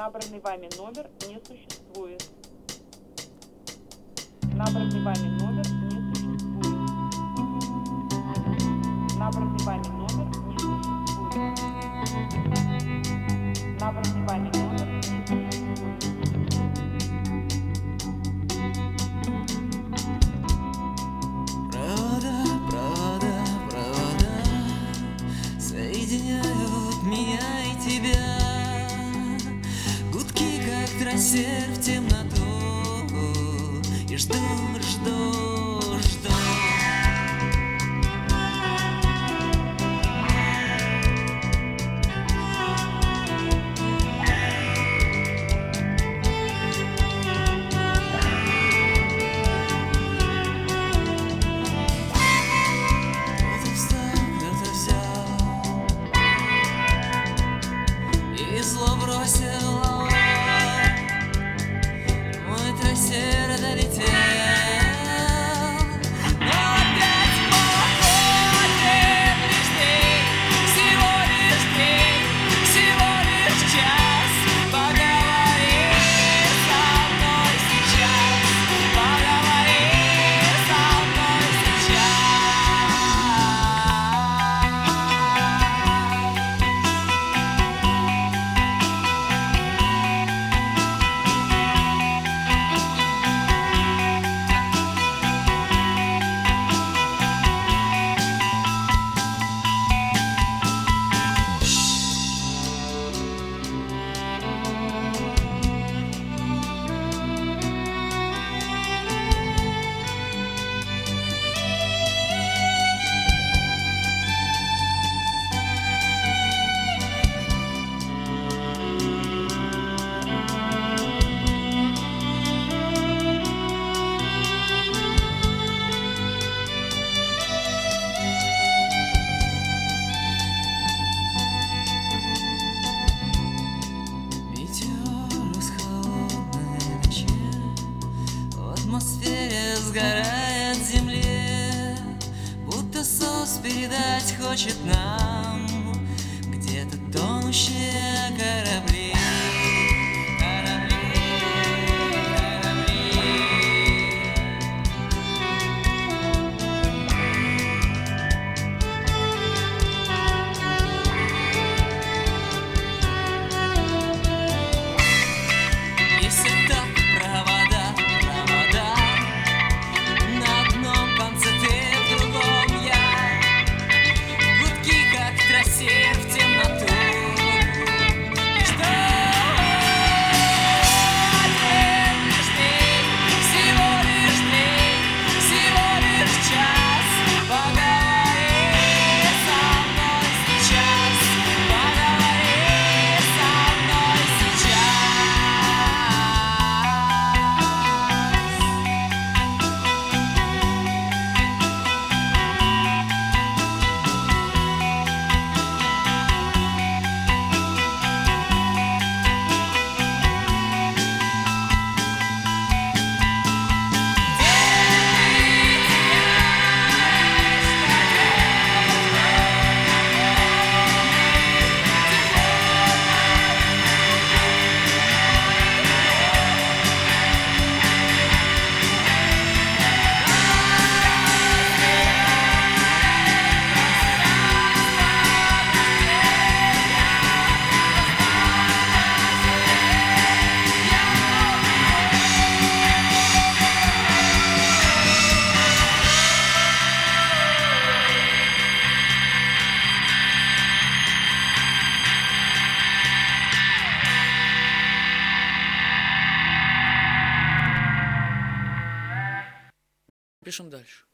Набранный вами номер не существует. Набранный вами номер не существует. Набранный вами номер не существует. Набранный вами номер не существует. Провода соединяют меня и тебя. Гудки, как трассер в темноту. И жду. Кто-то встал, кто-то взял и зло бросил. Мой трассер долетел. В атмосфере сгорает земле, будто СОС передать хочет нам где-то тонущие корабли. И все так провода. На одном конце ты, в другом я. Гудки, как трассер в темноту. И что? Всего лишь час. Поговори со мной сейчас. Поговори со мной сейчас. Пишем дальше.